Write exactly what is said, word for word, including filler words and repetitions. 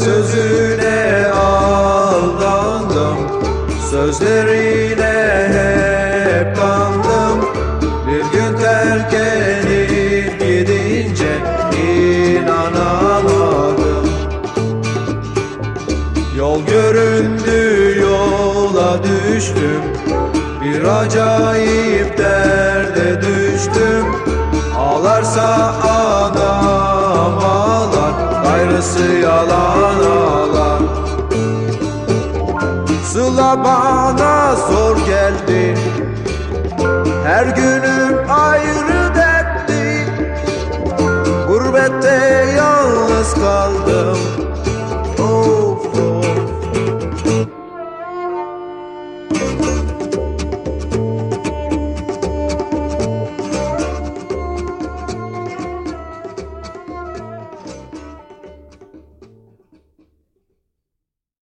sözüne aldandım, sözlerine hep kandım. Bir gün terk edip gidince inanamadım. Yol göründü, yola düştüm, bir acayip derde düştüm. Ağlarsa adam ağlar, gayrısı yalan ağlar. Sıla bana zor geldi, her günüm ayrı dertti. Gurbette yalnız kaldım, of.